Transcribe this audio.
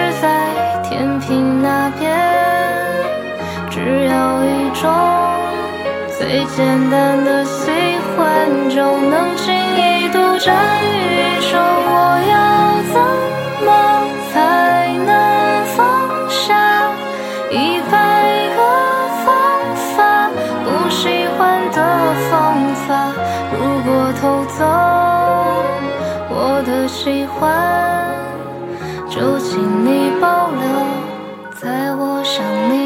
在天平那边，只要一种最简单的喜欢，就能轻易独占宇宙。我要怎么才能放下100个方法，不喜欢的方法？如果偷走我的喜欢，就请你保留在我想你